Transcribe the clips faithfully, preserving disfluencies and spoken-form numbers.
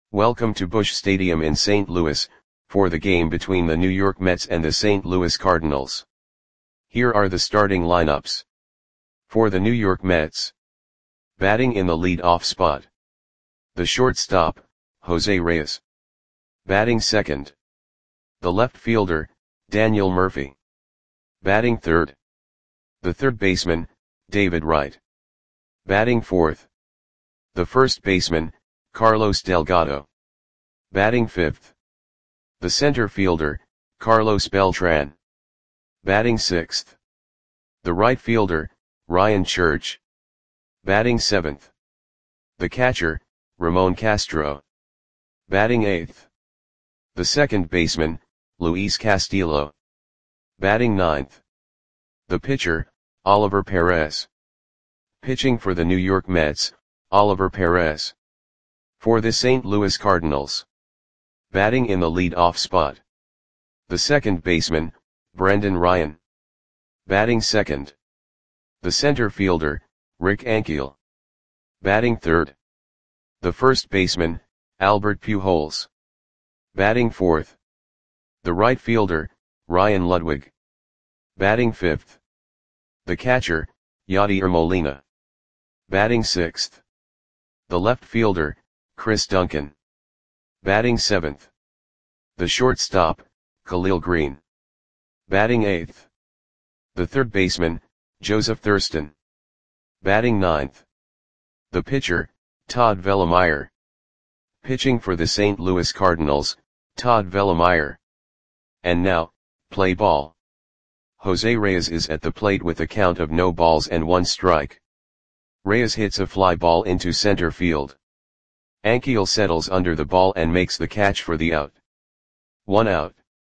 Welcome to Busch Stadium in Saint Louis, for the game between the New York Mets and the Saint Louis Cardinals. Here are the starting lineups. For the New York Mets. Batting in the lead-off spot. The shortstop, Jose Reyes. Batting second. The left fielder, Daniel Murphy. Batting third. The third baseman, David Wright. Batting fourth. The first baseman, Carlos Delgado. Batting fifth. The center fielder, Carlos Beltran. Batting sixth. The right fielder, Ryan Church. Batting seventh. The catcher, Ramon Castro. Batting eighth. The second baseman, Luis Castillo. Batting ninth. The pitcher, Oliver Perez. Pitching for the New York Mets, Oliver Perez. For the Saint Louis Cardinals. Batting in the lead-off spot. The second baseman, Brendan Ryan. Batting second. The center fielder, Rick Ankiel. Batting third. The first baseman, Albert Pujols. Batting fourth. The right fielder, Ryan Ludwig. Batting fifth. The catcher, Yadier Molina. Batting sixth. The left fielder, Chris Duncan. Batting seventh. The shortstop, Khalil Green. Batting eighth. The third baseman, Joseph Thurston. Batting ninth. The pitcher, Todd Vellemeyer. Pitching for the Saint Louis Cardinals, Todd Vellemeyer. And now, play ball. Jose Reyes is at the plate with a count of no balls and one strike. Reyes hits a fly ball into center field. Ankiel settles under the ball and makes the catch for the out. One out.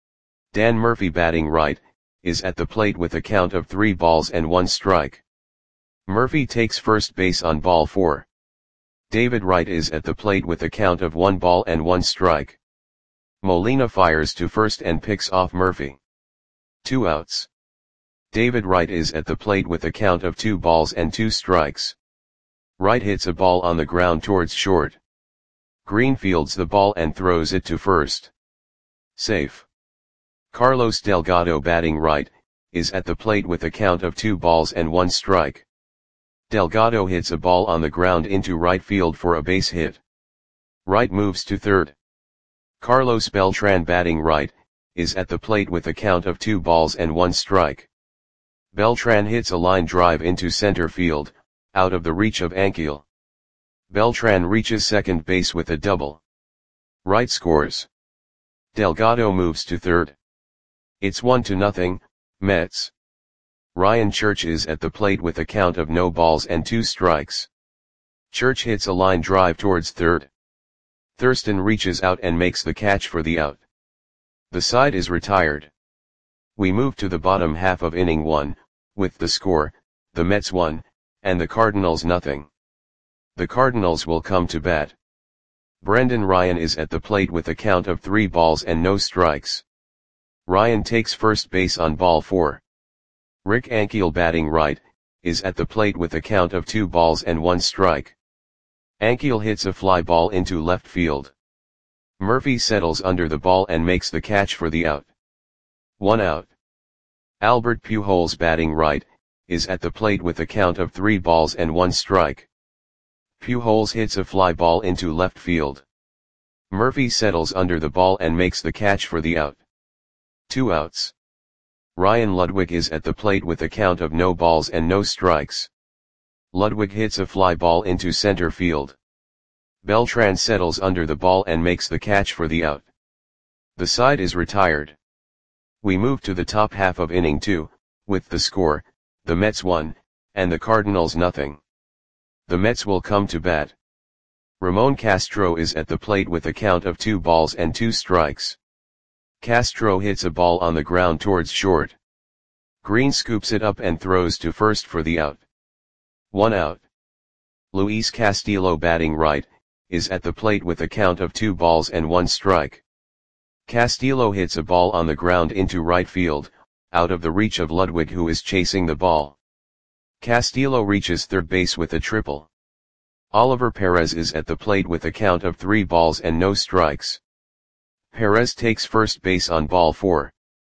Dan Murphy, batting right, is at the plate with a count of three balls and one strike. Murphy takes first base on ball four. David Wright is at the plate with a count of one ball and one strike. Molina fires to first and picks off Murphy. Two outs. David Wright is at the plate with a count of two balls and two strikes. Wright hits a ball on the ground towards short. Green fields the ball and throws it to first. Safe. Carlos Delgado, batting right, is at the plate with a count of two balls and one strike. Delgado hits a ball on the ground into right field for a base hit. Wright moves to third. Carlos Beltran, batting right, is at the plate with a count of two balls and one strike. Beltran hits a line drive into center field, out of the reach of Ankiel. Beltran reaches second base with a double. Wright scores. Delgado moves to third. It's one to nothing, Mets. Ryan Church is at the plate with a count of no balls and two strikes. Church hits a line drive towards third. Thurston reaches out and makes the catch for the out. The side is retired. We move to the bottom half of inning one, with the score, the Mets one, and the Cardinals nothing. The Cardinals will come to bat. Brendan Ryan is at the plate with a count of three balls and no strikes. Ryan takes first base on ball four. Rick Ankiel, batting right, is at the plate with a count of two balls and one strike. Ankiel hits a fly ball into left field. Murphy settles under the ball and makes the catch for the out. One out. Albert Pujols, batting right, is at the plate with a count of three balls and one strike. Pujols hits a fly ball into left field. Murphy settles under the ball and makes the catch for the out. Two outs. Ryan Ludwig is at the plate with a count of no balls and no strikes. Ludwig hits a fly ball into center field. Beltran settles under the ball and makes the catch for the out. The side is retired. We move to the top half of inning two, with the score, the Mets one, and the Cardinals nothing. The Mets will come to bat. Ramon Castro is at the plate with a count of two balls and two strikes. Castro hits a ball on the ground towards short. Green scoops it up and throws to first for the out. One out. Luis Castillo, batting right, is at the plate with a count of two balls and one strike. Castillo hits a ball on the ground into right field, out of the reach of Ludwig, who is chasing the ball. Castillo reaches third base with a triple. Oliver Perez is at the plate with a count of three balls and no strikes. Perez takes first base on ball four.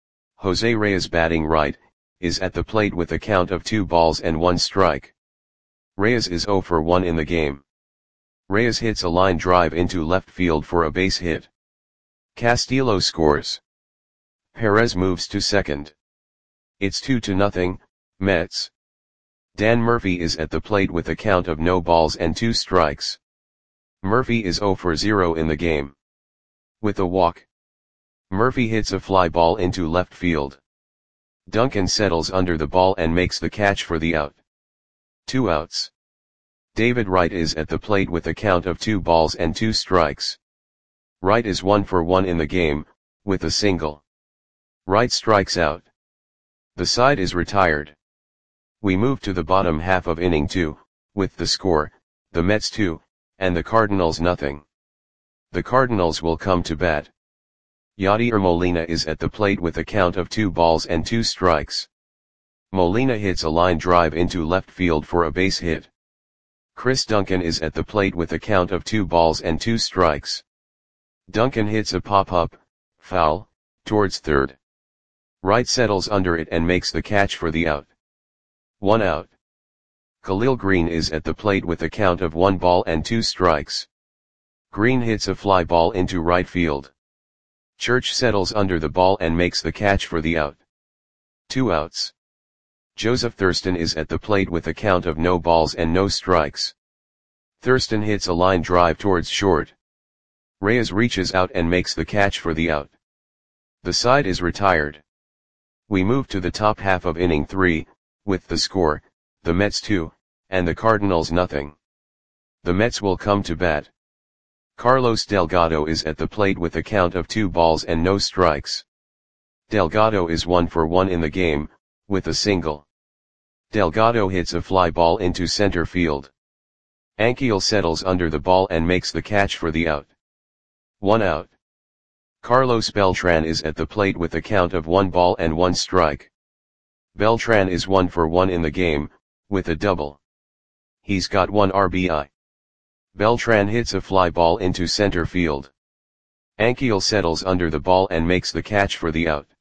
Jose Reyes, batting right, is at the plate with a count of two balls and one strike. Reyes is zero for one in the game. Reyes hits a line drive into left field for a base hit. Castillo scores. Perez moves to second. It's two to nothing, Mets. Dan Murphy is at the plate with a count of no balls and two strikes. Murphy is zero for zero in the game. With a walk, Murphy hits a fly ball into left field. Duncan settles under the ball and makes the catch for the out. Two outs. David Wright is at the plate with a count of two balls and two strikes. Wright is one for one in the game, with a single. Wright strikes out. The side is retired. We move to the bottom half of inning two, with the score, the Mets two, and the Cardinals nothing. The Cardinals will come to bat. Yadier Molina is at the plate with a count of two balls and two strikes. Molina hits a line drive into left field for a base hit. Chris Duncan is at the plate with a count of two balls and two strikes. Duncan hits a pop-up, foul, towards third. Wright settles under it and makes the catch for the out. One out. Khalil Green is at the plate with a count of one ball and two strikes. Green hits a fly ball into right field. Church settles under the ball and makes the catch for the out. Two outs. Joseph Thurston is at the plate with a count of no balls and no strikes. Thurston hits a line drive towards short. Reyes reaches out and makes the catch for the out. The side is retired. We move to the top half of inning three, with the score, the Mets two, and the Cardinals nothing. The Mets will come to bat. Carlos Delgado is at the plate with a count of two balls and no strikes. Delgado is one for one in the game, with a single. Delgado hits a fly ball into center field. Ankiel settles under the ball and makes the catch for the out. One out. Carlos Beltran is at the plate with a count of one ball and one strike. Beltran is one for one in the game, with a double. He's got one R B I. Beltran hits a fly ball into center field. Ankiel settles under the ball and makes the catch for the out.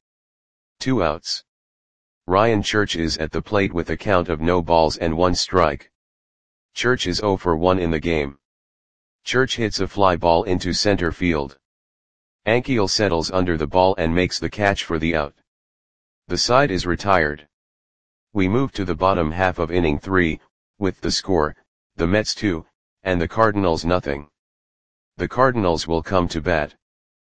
Two outs. Ryan Church is at the plate with a count of no balls and one strike. Church is zero for one in the game. Church hits a fly ball into center field. Ankiel settles under the ball and makes the catch for the out. The side is retired. We move to the bottom half of inning three, with the score, the Mets two, and the Cardinals nothing. The Cardinals will come to bat.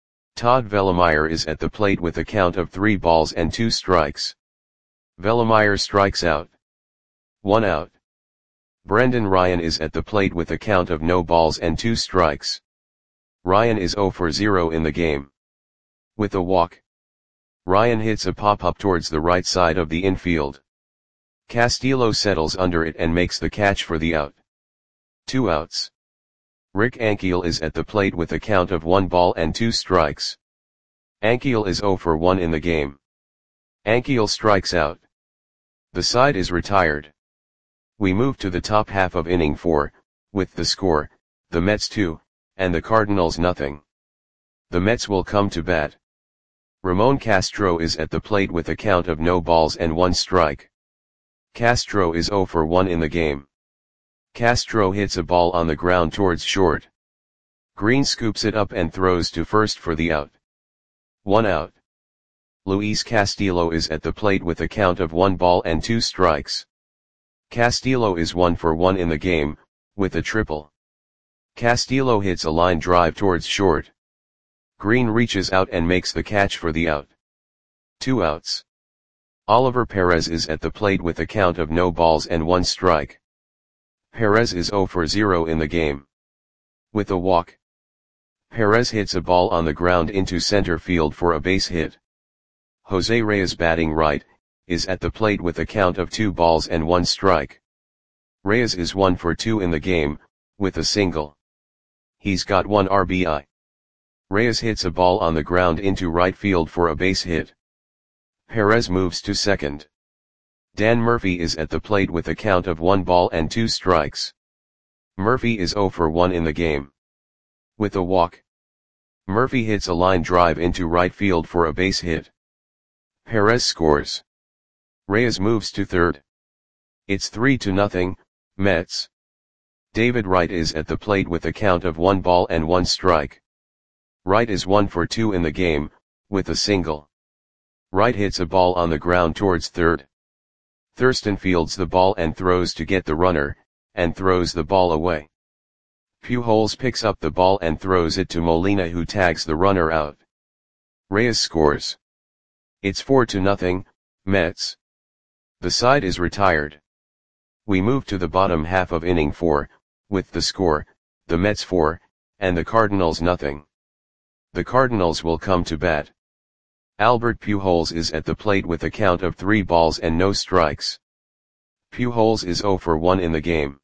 Todd Vellemeyer is at the plate with a count of three balls and two strikes. Vellemeyer strikes out. One out. Brendan Ryan is at the plate with a count of no balls and two strikes. Ryan is zero for zero in the game. With a walk, Ryan hits a pop-up towards the right side of the infield. Castillo settles under it and makes the catch for the out. Two outs. Rick Ankiel is at the plate with a count of one ball and two strikes. Ankiel is zero for one in the game. Ankiel strikes out. The side is retired. We move to the top half of inning four, with the score, the Mets two, and the Cardinals nothing. The Mets will come to bat. Ramon Castro is at the plate with a count of no balls and one strike. Castro is zero for one in the game. Castro hits a ball on the ground towards short. Green scoops it up and throws to first for the out. One out. Luis Castillo is at the plate with a count of one ball and two strikes. Castillo is one for one in the game, with a triple. Castillo hits a line drive towards short. Green reaches out and makes the catch for the out. Two outs. Oliver Perez is at the plate with a count of no balls and one strike. Perez is zero for zero in the game. With a walk, Perez hits a ball on the ground into center field for a base hit. Jose Reyes, batting right, is at the plate with a count of two balls and one strike. Reyes is one for two in the game, with a single. He's got one R B I. Reyes hits a ball on the ground into right field for a base hit. Perez moves to second. Dan Murphy is at the plate with a count of one ball and two strikes. Murphy is zero for one in the game. With a walk, Murphy hits a line drive into right field for a base hit. Perez scores. Reyes moves to third. It's three to nothing, Mets. David Wright is at the plate with a count of one ball and one strike. Wright is one for two in the game, with a single. Wright hits a ball on the ground towards third. Thurston fields the ball and throws to get the runner, and throws the ball away. Pujols picks up the ball and throws it to Molina, who tags the runner out. Reyes scores. It's four to nothing, Mets. The side is retired. We move to the bottom half of inning four, with the score, the Mets four, and the Cardinals nothing. The Cardinals will come to bat. Albert Pujols is at the plate with a count of three balls and no strikes. Pujols is zero for one in the game.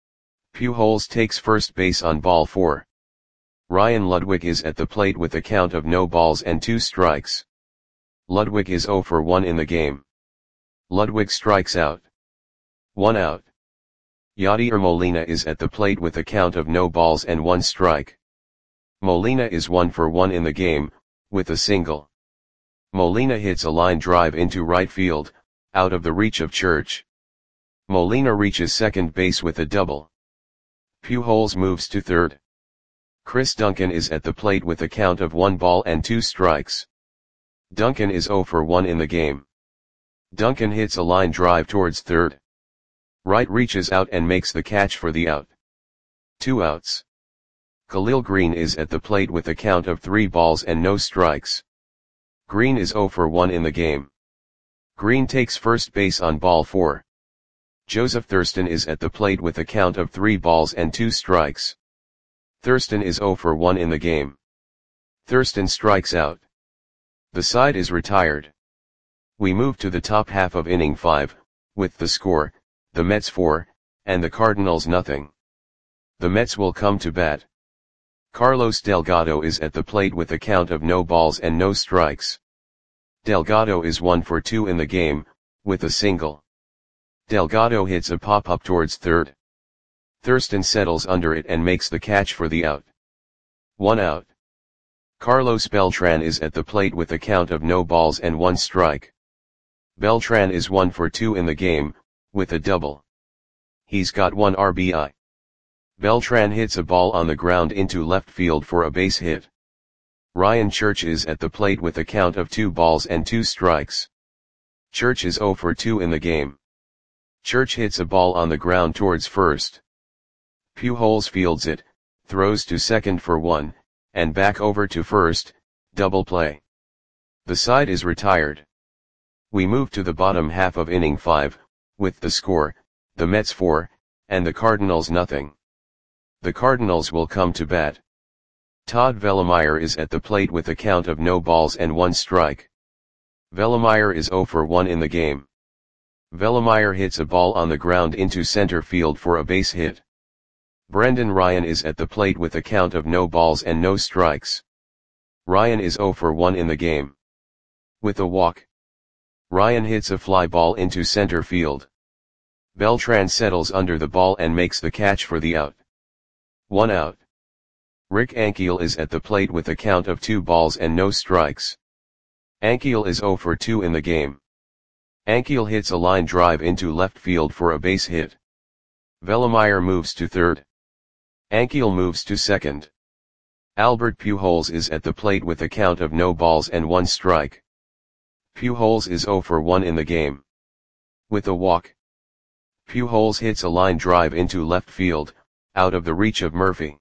Pujols takes first base on ball four. Ryan Ludwig is at the plate with a count of no balls and two strikes. Ludwig is zero for one in the game. Ludwig strikes out. One out. Yadier Molina is at the plate with a count of no balls and one strike. Molina is one for one in the game, with a single. Molina hits a line drive into right field, out of the reach of Church. Molina reaches second base with a double. Pujols moves to third. Chris Duncan is at the plate with a count of one ball and two strikes. Duncan is zero for one in the game. Duncan hits a line drive towards third. Wright reaches out and makes the catch for the out. Two outs. Khalil Green is at the plate with a count of three balls and no strikes. Green is zero for one in the game. Green takes first base on ball four. Joseph Thurston is at the plate with a count of three balls and two strikes. Thurston is zero for one in the game. Thurston strikes out. The side is retired. We move to the top half of inning five, with the score, the Mets four, and the Cardinals nothing. The Mets will come to bat. Carlos Delgado is at the plate with a count of no balls and no strikes. Delgado is one for two in the game, with a single. Delgado hits a pop-up towards third. Thurston settles under it and makes the catch for the out. One out. Carlos Beltran is at the plate with a count of no balls and one strike. Beltran is one for two in the game, with a double. He's got one R B I. Beltran hits a ball on the ground into left field for a base hit. Ryan Church is at the plate with a count of two balls and two strikes. Church is zero for two in the game. Church hits a ball on the ground towards first. Pujols fields it, throws to second for one, and back over to first, double play. The side is retired. We move to the bottom half of inning five, with the score, the Mets four, and the Cardinals nothing. The Cardinals will come to bat. Todd Vellemeyer is at the plate with a count of no balls and one strike. Vellemeyer is zero for one in the game. Vellemeyer hits a ball on the ground into center field for a base hit. Brendan Ryan is at the plate with a count of no balls and no strikes. Ryan is zero for one in the game. With a walk, Ryan hits a fly ball into center field. Beltran settles under the ball and makes the catch for the out. One out. Rick Ankiel is at the plate with a count of two balls and no strikes. Ankiel is zero for two in the game. Ankiel hits a line drive into left field for a base hit. Vellemeyer moves to third. Ankiel moves to second. Albert Pujols is at the plate with a count of no balls and one strike. Pujols is zero for one in the game. With a walk, Pujols hits a line drive into left field, out of the reach of Murphy.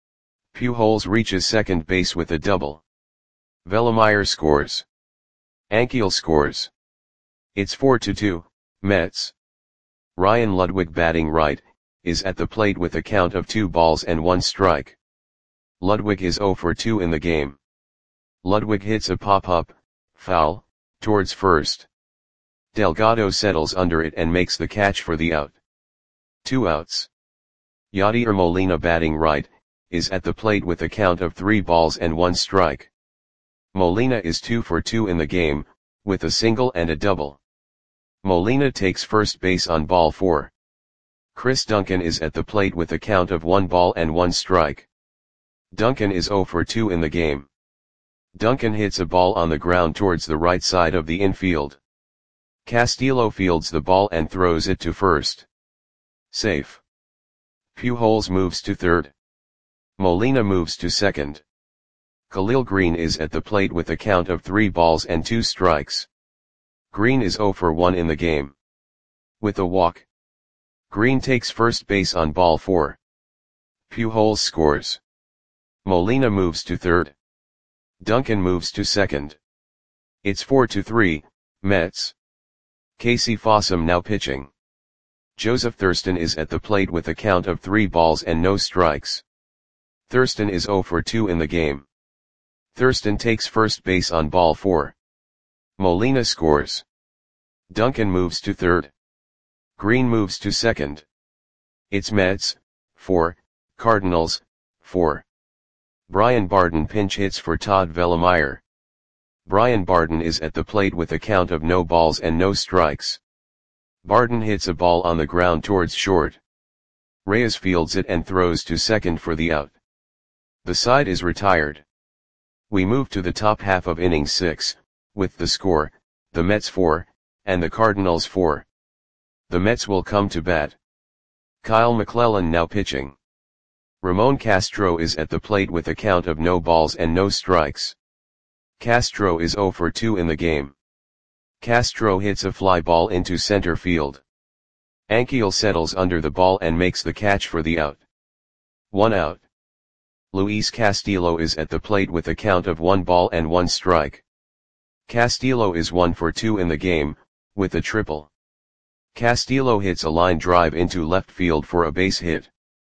Pujols reaches second base with a double. Vellemeyer scores. Ankiel scores. It's four to two, Mets. Ryan Ludwig, batting right, is at the plate with a count of two balls and one strike. Ludwig is zero for two in the game. Ludwig hits a pop-up, foul, towards first. Delgado settles under it and makes the catch for the out. Two outs. Yadier Molina, batting right, is at the plate with a count of three balls and one strike. Molina is two for two in the game, with a single and a double. Molina takes first base on ball four. Chris Duncan is at the plate with a count of one ball and one strike. Duncan is zero for two in the game. Duncan hits a ball on the ground towards the right side of the infield. Castillo fields the ball and throws it to first. Safe. Pujols moves to third. Molina moves to second. Khalil Green is at the plate with a count of three balls and two strikes. Green is zero for one in the game. With a walk, Green takes first base on ball four. Pujols scores. Molina moves to third. Duncan moves to second. It's four to three, Mets. Casey Fossum now pitching. Joseph Thurston is at the plate with a count of three balls and no strikes. Thurston is zero for two in the game. Thurston takes first base on ball four. Molina scores. Duncan moves to third. Green moves to second. It's Mets, four, Cardinals, four. Brian Barden pinch hits for Todd Vellemeyer. Brian Barden is at the plate with a count of no balls and no strikes. Barden hits a ball on the ground towards short. Reyes fields it and throws to second for the out. The side is retired. We move to the top half of inning six, with the score, the Mets four, and the Cardinals four. The Mets will come to bat. Kyle McClellan now pitching. Ramon Castro is at the plate with a count of no balls and no strikes. Castro is zero for two in the game. Castro hits a fly ball into center field. Ankiel settles under the ball and makes the catch for the out. One out. Luis Castillo is at the plate with a count of one ball and one strike. Castillo is one for two in the game, with a triple. Castillo hits a line drive into left field for a base hit.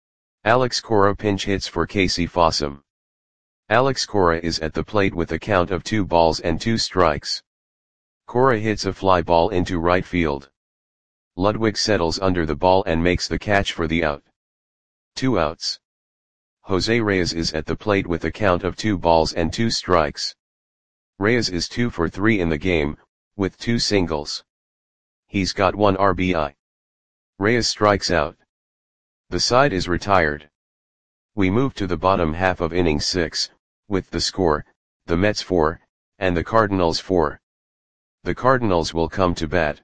Alex Cora pinch hits for Casey Fossum. Alex Cora is at the plate with a count of two balls and two strikes. Cora hits a fly ball into right field. Ludwig settles under the ball and makes the catch for the out. Two outs. Jose Reyes is at the plate with a count of two balls and two strikes. Reyes is two for three in the game, with two singles. He's got one R B I. Reyes strikes out. The side is retired. We move to the bottom half of inning six, with the score, the Mets four, and the Cardinals four. The Cardinals will come to bat.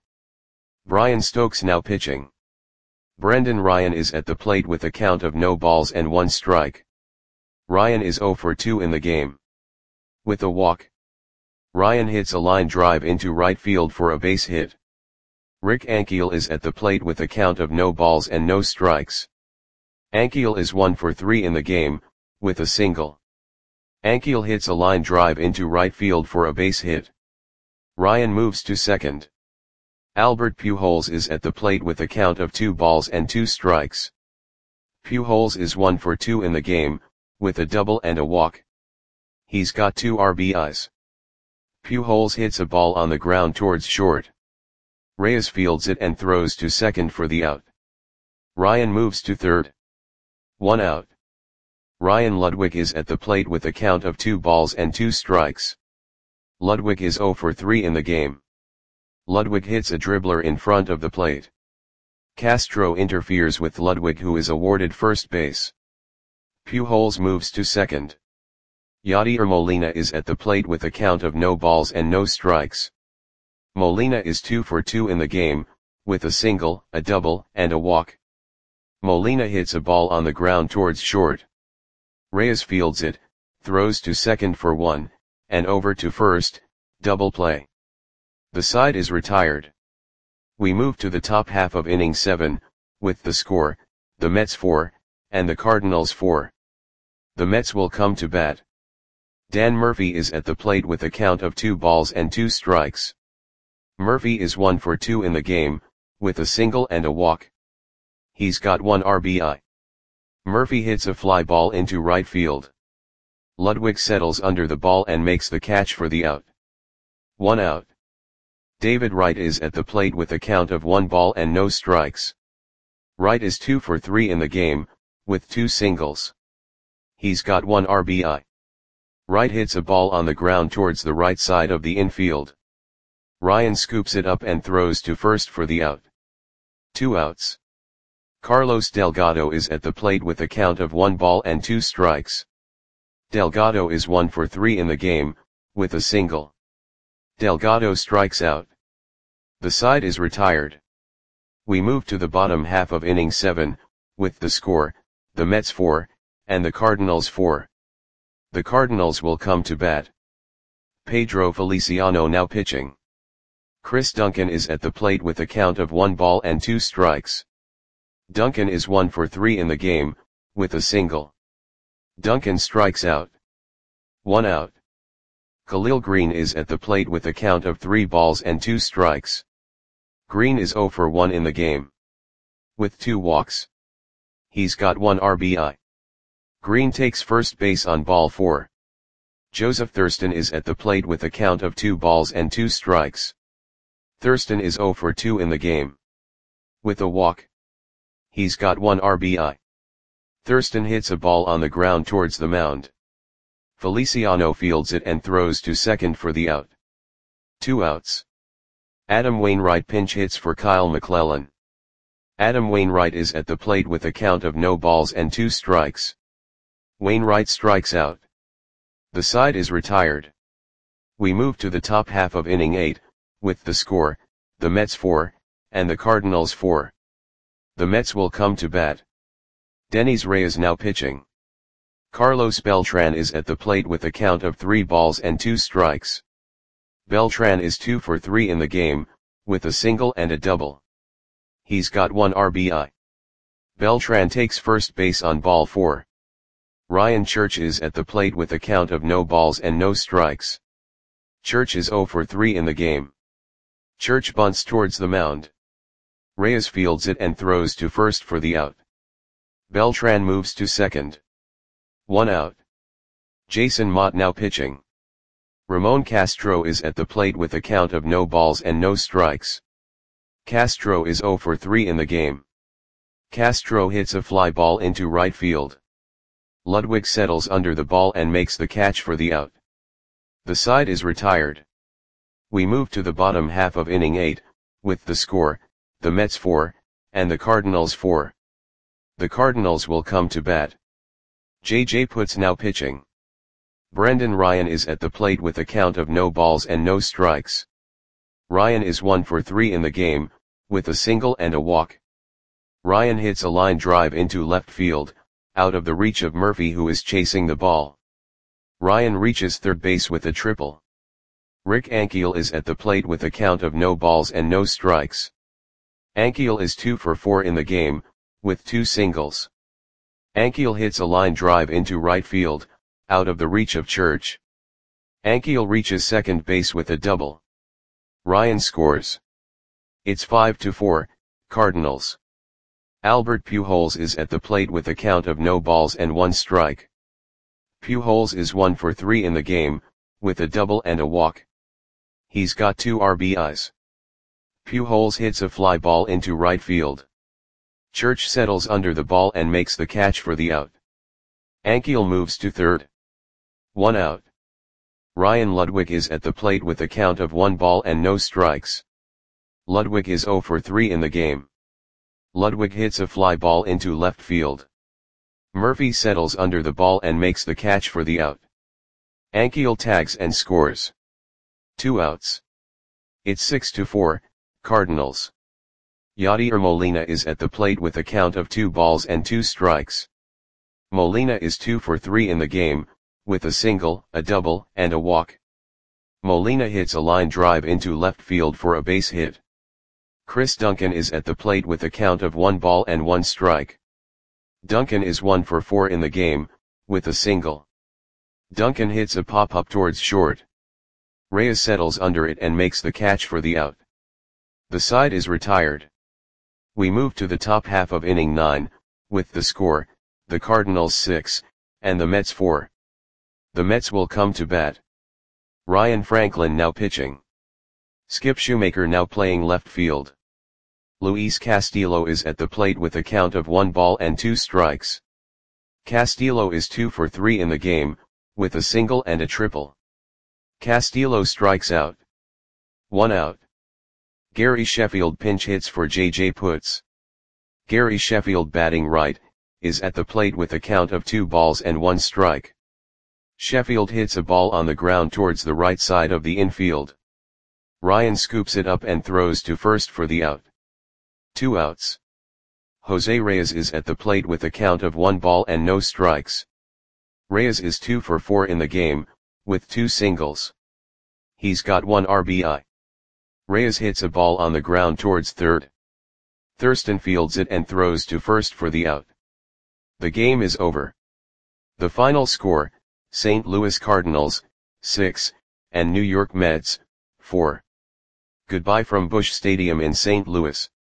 Brian Stokes now pitching. Brendan Ryan is at the plate with a count of no balls and one strike. Ryan is zero for two in the game. With a walk, Ryan hits a line drive into right field for a base hit. Rick Ankiel is at the plate with a count of no balls and no strikes. Ankiel is one for three in the game, with a single. Ankiel hits a line drive into right field for a base hit. Ryan moves to second. Albert Pujols is at the plate with a count of two balls and two strikes. Pujols is one for two in the game, with a double and a walk. He's got two R B Is. Pujols hits a ball on the ground towards short. Reyes fields it and throws to second for the out. Ryan moves to third. One out. Ryan Ludwig is at the plate with a count of two balls and two strikes. Ludwig is zero for three in the game. Ludwig hits a dribbler in front of the plate. Castro interferes with Ludwig, who is awarded first base. Pujols moves to second. Yadier Molina is at the plate with a count of no balls and no strikes. Molina is two for two in the game, with a single, a double, and a walk. Molina hits a ball on the ground towards short. Reyes fields it, throws to second for one, and over to first, double play. The side is retired. We move to the top half of inning seven, with the score, the Mets four, and the Cardinals four. The Mets will come to bat. Dan Murphy is at the plate with a count of two balls and two strikes. Murphy is one for two in the game, with a single and a walk. He's got one R B I. Murphy hits a fly ball into right field. Ludwig settles under the ball and makes the catch for the out. One out. David Wright is at the plate with a count of one ball and no strikes. Wright is two for three in the game, with two singles. He's got one R B I. Wright hits a ball on the ground towards the right side of the infield. Ryan scoops it up and throws to first for the out. Two outs. Carlos Delgado is at the plate with a count of one ball and two strikes. Delgado is one for three in the game, with a single. Delgado strikes out. The side is retired. We move to the bottom half of inning seven, with the score, the Mets four, and the Cardinals four. The Cardinals will come to bat. Pedro Feliciano now pitching. Chris Duncan is at the plate with a count of one ball and two strikes. Duncan is one for three in the game, with a single. Duncan strikes out. One out. Khalil Green is at the plate with a count of three balls and two strikes. Green is zero for one in the game, with two walks. He's got one R B I. Green takes first base on ball four. Joseph Thurston is at the plate with a count of two balls and two strikes. Thurston is zero for two in the game, with a walk. He's got one R B I. Thurston hits a ball on the ground towards the mound. Feliciano fields it and throws to second for the out. Two outs. Adam Wainwright pinch hits for Kyle McClellan. Adam Wainwright is at the plate with a count of no balls and two strikes. Wainwright strikes out. The side is retired. We move to the top half of inning eight, with the score, the Mets four, and the Cardinals four. The Mets will come to bat. Denys Reyes now pitching. Carlos Beltran is at the plate with a count of three balls and two strikes. Beltran is two for three in the game, with a single and a double. He's got one R B I. Beltran takes first base on ball four. Ryan Church is at the plate with a count of no balls and no strikes. Church is zero for three in the game. Church bunts towards the mound. Reyes fields it and throws to first for the out. Beltran moves to second. One out. Jason Mott now pitching. Ramon Castro is at the plate with a count of no balls and no strikes. Castro is zero for three in the game. Castro hits a fly ball into right field. Ludwig settles under the ball and makes the catch for the out. The side is retired. We move to the bottom half of inning eight, with the score, the Mets four, and the Cardinals four. The Cardinals will come to bat. J J Putz now pitching. Brendan Ryan is at the plate with a count of no balls and no strikes. Ryan is one for three in the game, with a single and a walk. Ryan hits a line drive into left field, out of the reach of Murphy, who is chasing the ball. Ryan reaches third base with a triple. Rick Ankiel is at the plate with a count of no balls and no strikes. Ankiel is two for four in the game, with two singles. Ankiel hits a line drive into right field, out of the reach of Church. Ankiel reaches second base with a double. Ryan scores. It's five to four, Cardinals. Albert Pujols is at the plate with a count of no balls and one strike. Pujols is one for three in the game, with a double and a walk. He's got two R B Is. Pujols hits a fly ball into right field. Church settles under the ball and makes the catch for the out. Ankiel moves to third. One out. Ryan Ludwig is at the plate with a count of one ball and no strikes. Ludwig is zero for three in the game. Ludwig hits a fly ball into left field. Murphy settles under the ball and makes the catch for the out. Ankiel tags and scores. Two outs. It's six to four, Cardinals. Yadier Molina is at the plate with a count of two balls and two strikes. Molina is two for three in the game, with a single, a double, and a walk. Molina hits a line drive into left field for a base hit. Chris Duncan is at the plate with a count of one ball and one strike. Duncan is one for four in the game, with a single. Duncan hits a pop-up towards short. Reyes settles under it and makes the catch for the out. The side is retired. We move to the top half of inning nine, with the score, the Cardinals six, and the Mets four. The Mets will come to bat. Ryan Franklin now pitching. Skip Shoemaker now playing left field. Luis Castillo is at the plate with a count of one ball and two strikes. Castillo is two for three in the game, with a single and a triple. Castillo strikes out. One out. Gary Sheffield pinch hits for J J Putz. Gary Sheffield, batting right, is at the plate with a count of two balls and one strike. Sheffield hits a ball on the ground towards the right side of the infield. Ryan scoops it up and throws to first for the out. Two outs. Jose Reyes is at the plate with a count of one ball and no strikes. Reyes is two for four in the game, with two singles. He's got one R B I. Reyes hits a ball on the ground towards third. Thurston fields it and throws to first for the out. The game is over. The final score, Saint Louis Cardinals, six, and New York Mets, four. Goodbye from Busch Stadium in Saint Louis.